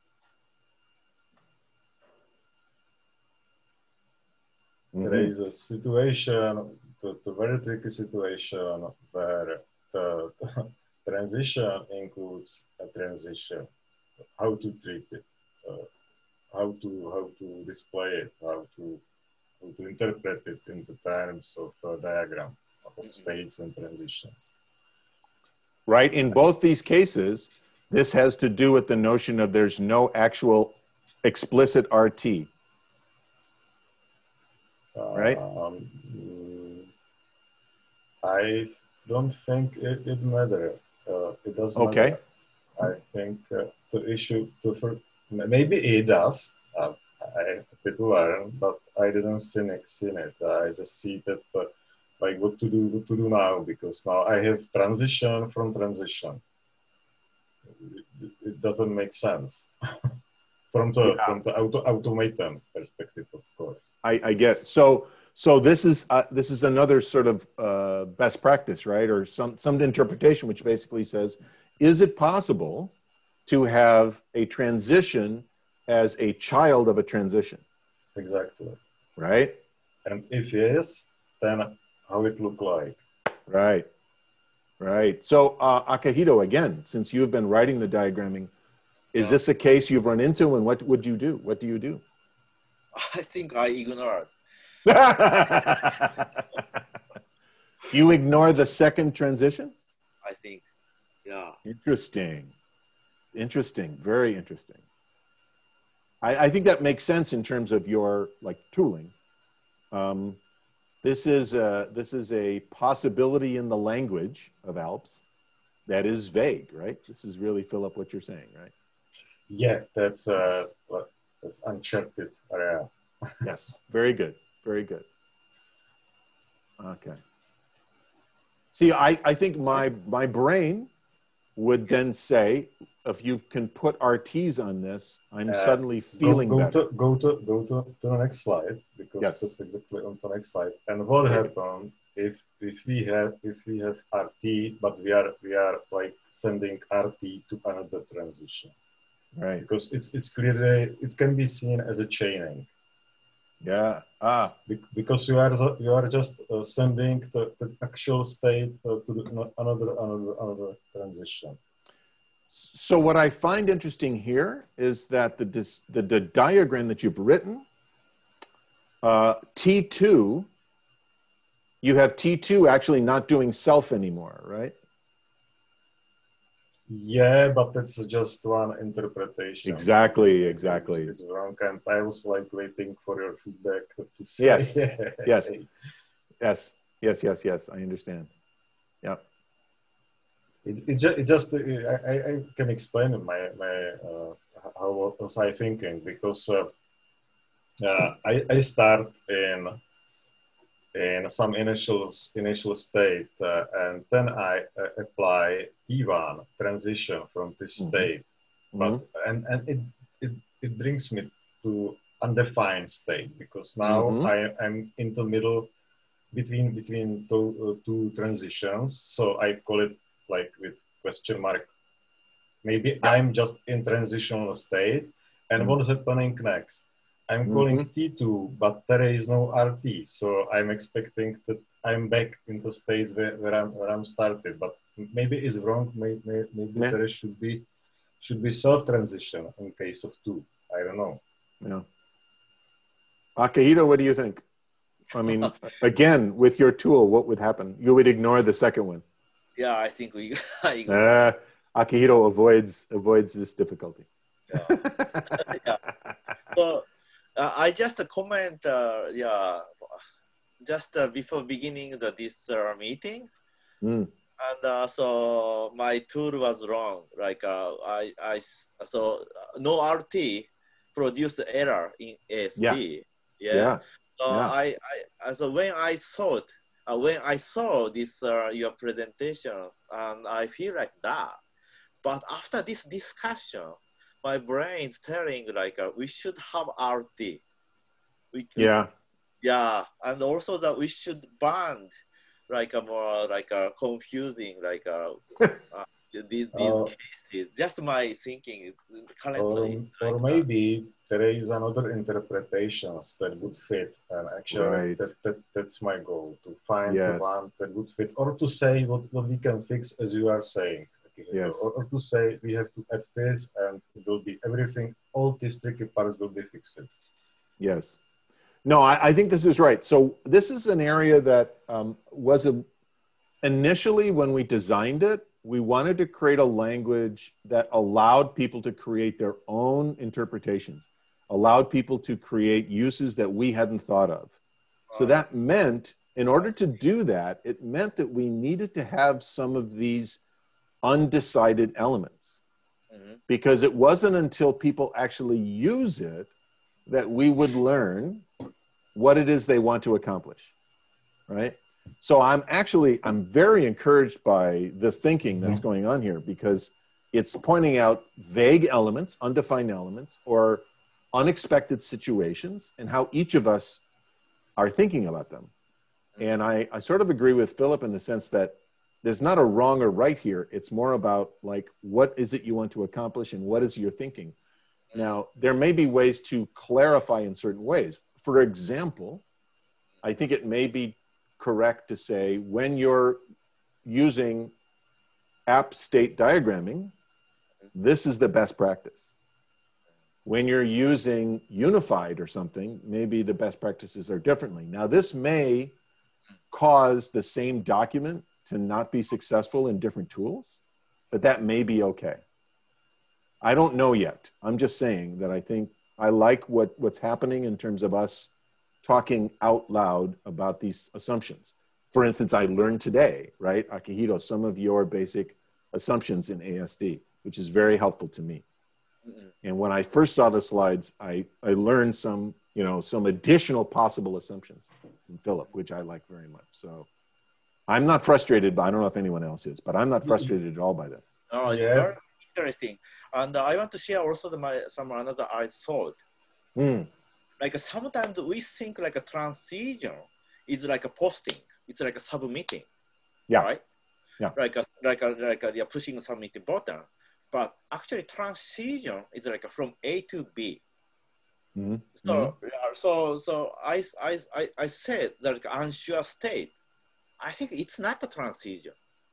There is a situation, the very tricky situation where the transition includes a transition. How to treat it, how to display it, how to interpret it in the terms of a diagram of states and transitions. Right. In both these cases, this has to do with the notion of there's no actual explicit RT. Right? I don't think it matters. It does matter. Okay. I think the issue, maybe it does. I have to learn, but I didn't see it. I just see that like what to do now, because now I have transition from transition. It doesn't make sense. From the automaton perspective, of course. I get so this is another sort of best practice, right? Or some interpretation which basically says, is it possible to have a transition as a child of a transition? Exactly. Right. And if yes, then how it look like? Right. Right. So Akihito, again, since you've been writing the diagramming, is this a case you've run into, and what would you do? What do you do? I think I ignored. You ignore the second transition? I think, yeah. Interesting. Very interesting. I think that makes sense in terms of your tooling. This is a possibility in the language of Alps that is vague, right? This is really, Philip, what you're saying, right? Yeah, that's uncharted area. Yes, very good. Okay. See, I think my brain would then say, if you can put RTs on this, I'm suddenly feeling better. Go to the next slide, because that's exactly on the next slide. And what happens if we have RT, but we are like sending RT to another transition? Right. Because it's clearly, it can be seen as a chaining. Yeah. Because you are just sending the actual state to another transition. So what I find interesting here is that the diagram that you've written, T2, you have T2 actually not doing self anymore, right? Yeah, but that's just one interpretation. Exactly. It's wrong, and I was like waiting for your feedback to say. Yes. Yes. I understand. Yeah. It just I can explain my how was I thinking, because I start in some initial state, and then I apply T1 transition from this state, but and it brings me to undefined state, because now I'm in the middle between two transitions, so I call it like with question mark. Maybe I'm just in transitional state, and what is happening next? I'm calling T2, but there is no RT, so I'm expecting that I'm back in the states where I'm started. But maybe it's wrong. Maybe there should be self transition in case of two. I don't know. Yeah. Akihito, what do you think? I mean, again, with your tool, what would happen? You would ignore the second one. Yeah, I think we. Akihito avoids this difficulty. Yeah. So I just comment. Just before beginning this meeting, and so my tool was wrong. Like so no RT produced error in ASD. Yeah. So when I saw this your presentation, and I feel like that. But after this discussion, my brain is telling like we should have RT. And also that we should ban like a more like a confusing like these cases. Just my thinking is currently. Or maybe there is another interpretations that would fit, and actually that's my goal, to find the one that would fit, or to say what we can fix, as you are saying. Or to say we have to add this, and it will be everything, all these tricky parts will be fixed. Yes. No, I think this is right. So this is an area that was initially, when we designed it, we wanted to create a language that allowed people to create their own interpretations, allowed people to create uses that we hadn't thought of. So that meant, in order to do that, it meant that we needed to have some of these undecided elements, because it wasn't until people actually use it that we would learn what it is they want to accomplish, right? So I'm very encouraged by the thinking that's going on here, because it's pointing out vague elements, undefined elements, or unexpected situations, and how each of us are thinking about them. And I sort of agree with Philip in the sense that there's not a wrong or right here. It's more about like, what is it you want to accomplish and what is your thinking? Now, there may be ways to clarify in certain ways. For example, I think it may be correct to say when you're using app state diagramming, this is the best practice. When you're using unified or something, maybe the best practices are differently. Now, this may cause the same document to not be successful in different tools, but that may be okay. I don't know yet. I'm just saying that I think I like what's happening in terms of us talking out loud about these assumptions. For instance, I learned today, right, Akihito, some of your basic assumptions in ASD, which is very helpful to me. And when I first saw the slides, I learned some additional possible assumptions from Philip, which I like very much. So I'm not frustrated, but I don't know if anyone else is, but I'm not frustrated at all by this. Oh, it's very interesting. And I want to share also some another I thought. Like sometimes we think like a transition is like a posting. It's like a submitting. Right? Yeah. Like you're pushing a submitting button. But actually transition is like from A to B. Mhm. So I said that unsure state. I think it's not a transition.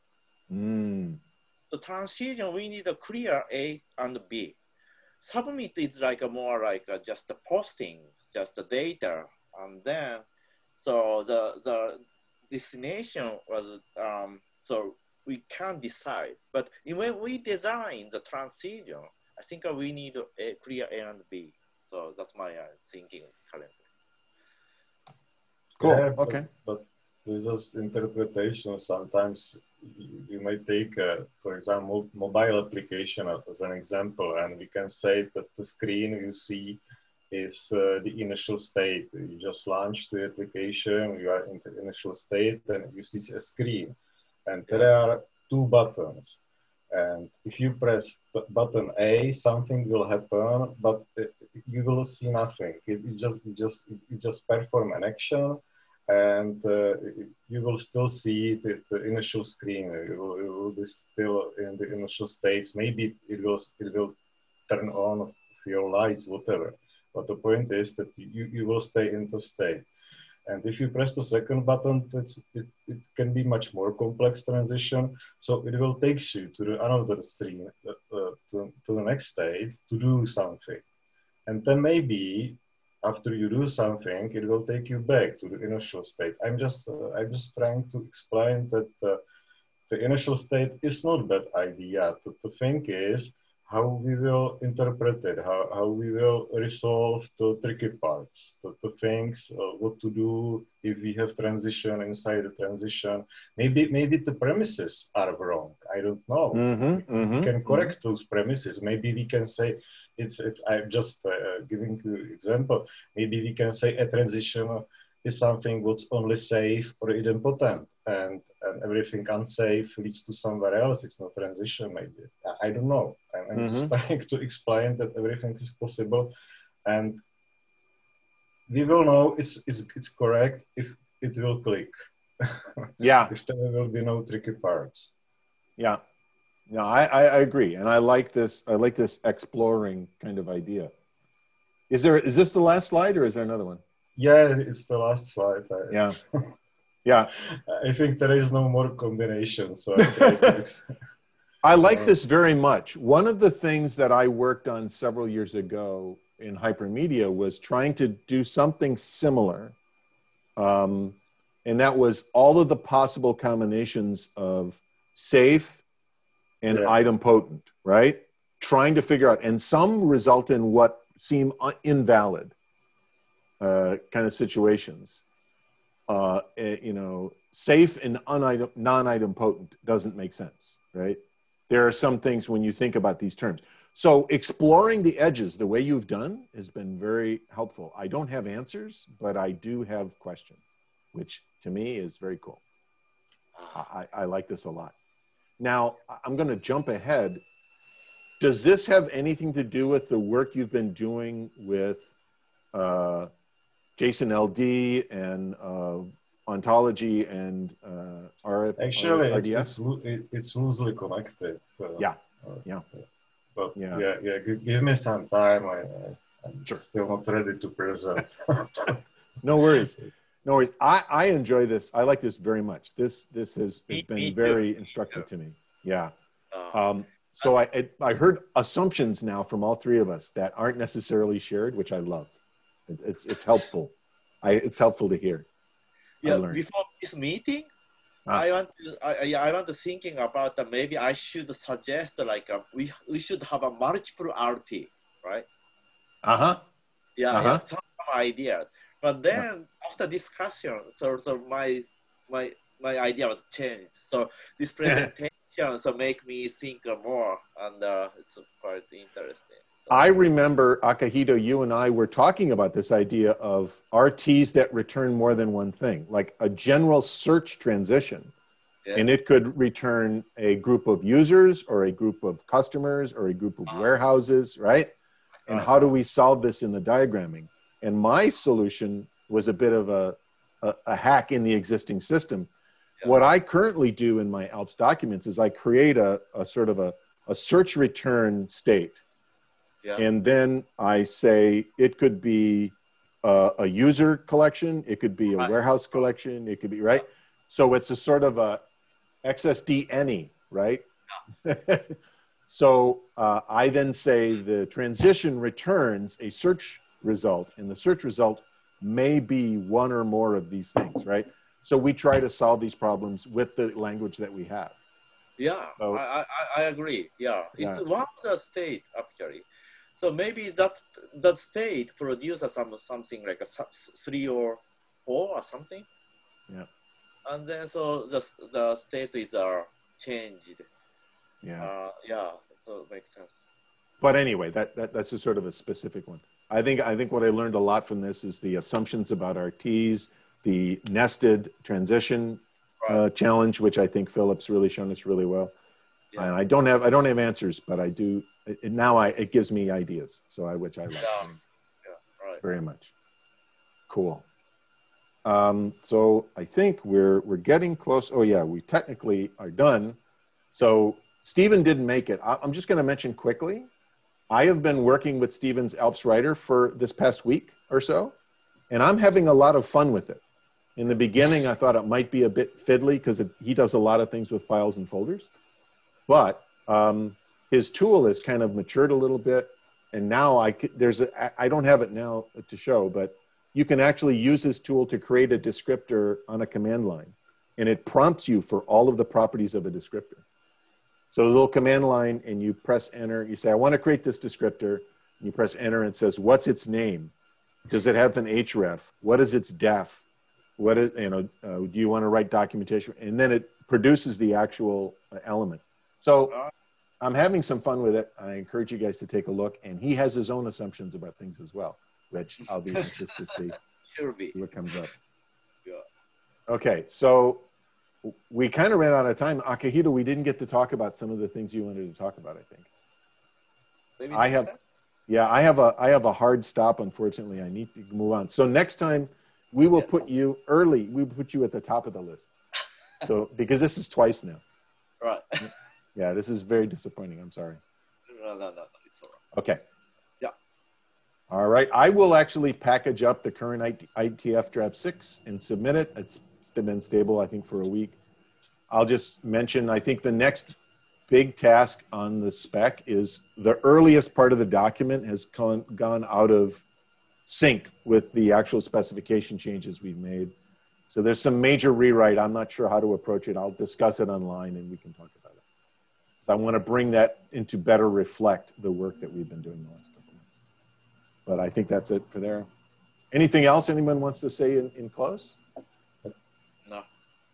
Mm. The transition, we need a clear A and B. Submit is like a more like a just a posting, just the data, and then so the destination was so we can decide. But when we design the transition, I think we need a clear A and B. So that's my thinking currently. Cool. Yeah, Okay. but this is interpretation. Sometimes you may take, for example, mobile application as an example, and we can say that the screen you see is the initial state. You just launched the application, you are in the initial state, and you see a screen. And there are two buttons. And if you press button A, something will happen, but you will see nothing. It just perform an action, and you will still see the initial screen. You will be still in the initial states. Maybe it will turn on your lights, whatever. But the point is that you will stay in the state. And if you press the second button, it can be much more complex transition. So it will take you to another stream, to the next state to do something. And then maybe after you do something, it will take you back to the initial state. I'm just trying to explain that the initial state is not a bad idea. The thing is how we will interpret it, how we will resolve the tricky parts, the things, what to do if we have transition inside the transition. Maybe the premises are wrong. I don't know. We can correct those premises. Maybe we can say I'm just giving you an example. Maybe we can say a transition is something what's only safe or idempotent, and everything unsafe leads to somewhere else. It's not transition, maybe. I don't know. I'm just trying to explain that everything is possible, and we will know it's correct if it will click. Yeah. If there will be no tricky parts. Yeah. No, I agree, and I like this exploring kind of idea. Is this the last slide, or is there another one? Yeah, it's the last slide. Yeah. Yeah. I think there is no more combination. So I like this very much. One of the things that I worked on several years ago in Hypermedia was trying to do something similar. And that was all of the possible combinations of safe and idempotent, right? Trying to figure out, and some result in what seem invalid kind of situations. Safe and non-idempotent doesn't make sense, right? There are some things when you think about these terms. So exploring the edges the way you've done has been very helpful. I don't have answers, but I do have questions, which to me is very cool. I like this a lot. Now, I'm going to jump ahead. Does this have anything to do with the work you've been doing with JSON LD and ontology and RF? Actually, RDS? it's loosely connected. But yeah. Give me some time. I'm still not ready to present. No worries. No worries. I enjoy this. I like this very much. This has been very instructive to me. Yeah. So I heard assumptions now from all three of us that aren't necessarily shared, which I love. It's helpful. It's helpful to hear. Yeah. Before this meeting, I want to thinking about that. Maybe I should suggest like we should have a multiple RT, right? Yeah, some idea. But then after discussion, so my idea was changed. So this presentation make me think more, and it's quite interesting. So. I remember, Akihito, you and I were talking about this idea of RTs that return more than one thing, like a general search transition. Yeah. And it could return a group of users or a group of customers or a group of warehouses, right? And how do we solve this in the diagramming? And my solution was a bit of a hack in the existing system. Yeah. What I currently do in my ALPS documents is I create a sort of a search return state. Yeah. And then I say it could be a user collection, it could be a warehouse collection, it could be, right? So it's a sort of a XSD any, right? So I then say the transition returns a search result, and the search result may be one or more of these things, right? So we try to solve these problems with the language that we have. Yeah, So, I agree. Yeah, it's Yeah. one of the state actually. So maybe that the state produces something like a 3 or 4 or something. Yeah. And then so the state is changed. Yeah. Yeah, so it makes sense. But anyway, that's a sort of a specific one. I think what I learned a lot from this is the assumptions about RTs, the nested transition challenge, which I think Philip's really shown us really well. Yeah. And I don't have answers, but I do now. It gives me ideas, which I like Yeah, right. very much. Cool. So I think we're getting close. Oh yeah, we technically are done. So Stephen didn't make it. I'm just going to mention quickly. I have been working with Stephen's ALPS writer for this past week or so, and I'm having a lot of fun with it. In the beginning, I thought it might be a bit fiddly because he does a lot of things with files and folders, but his tool has kind of matured a little bit, and now I don't have it now to show, but you can actually use his tool to create a descriptor on a command line, and it prompts you for all of the properties of a descriptor. So a little command line, and you press enter. You say, I want to create this descriptor. And you press enter, and it says, what's its name? Does it have an href? What is its def? What is, do you want to write documentation? And then it produces the actual element. So I'm having some fun with it. I encourage you guys to take a look. And he has his own assumptions about things as well, which I'll be anxious to see what comes up. Yeah. Okay, so we kind of ran out of time. Akihito, we didn't get to talk about some of the things you wanted to talk about, I think. Maybe I have a hard stop, unfortunately. I need to move on. So next time we will put you early. We will put you at the top of the list. So because this is twice now. Right. Yeah, this is very disappointing. I'm sorry. No, it's all right. Okay. Yeah. All right. I will actually package up the current IETF draft 6 and submit it. It's been stable, I think, for a week. I'll just mention, I think the next big task on the spec is the earliest part of the document has gone out of sync with the actual specification changes we've made. So there's some major rewrite. I'm not sure how to approach it. I'll discuss it online and we can talk about it. So I want to bring that into better reflect the work that we've been doing the last couple months. But I think that's it for there. Anything else anyone wants to say in close? No.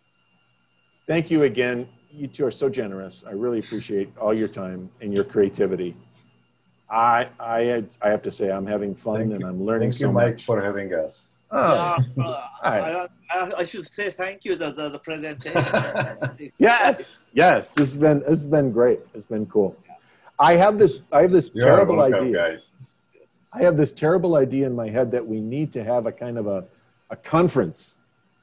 Thank you again. You two are so generous. I really appreciate all your time and your creativity. I have to say I'm having fun and I'm learning so much. Thank you, Mike, for having us. Oh, I should say thank you the presentation. yes. This has been great. It's been cool. I have this terrible idea. Guys. I have this terrible idea in my head that we need to have a kind of a conference.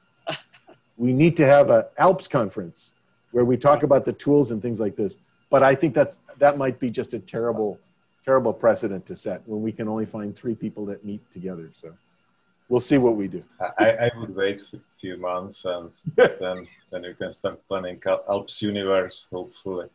We need to have an ALPS conference where we talk about the tools and things like this. But I think that might be just a terrible precedent to set when we can only find 3 people that meet together. So we'll see what we do. I would wait for a few months and then you can start planning ALPS Universe, hopefully.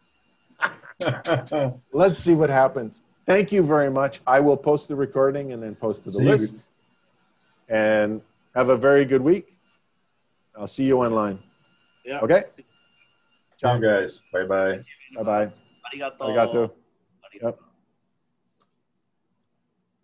Let's see what happens. Thank you very much. I will post the recording and then post to the list. And have a very good week. I'll see you online. Yeah. Okay? Ciao, guys. Bye-bye. Bye-bye. Arigato. Arigato. Yep.